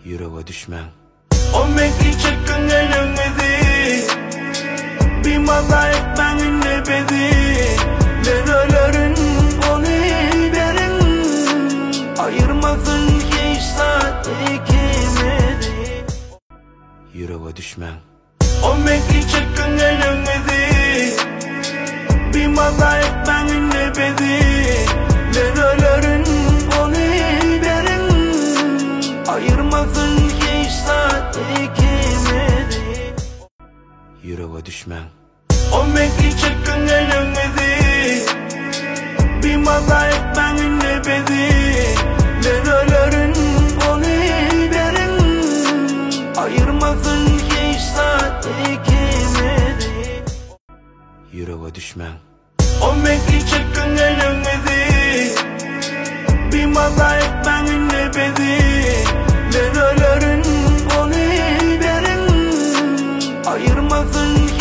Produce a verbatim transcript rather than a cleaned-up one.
Yüreğe düşmen. O mekli çıkın elinizi, bir maza etmenin nebezi. Ben ölürüm onu verin, ayırmasın hiç saat ikimizi. Yüreğe düşmen. O mekli çıkın elinizi, bir maza etmenin nebezi. Ben ölürüm onu verin, ayırmasın hiç saat ikimizi. Yüreğe düşmen. O mekli çıkın elinizi, bir maza etmenin nebezi. Ben ölürüm onu verin, ayırmasın hiç saat ikimizi. Yüreğe düşmen. O mekli çıkın elinizi, bir maza etmenin nebezi. Ben ölürüm onu verin, ayırmasın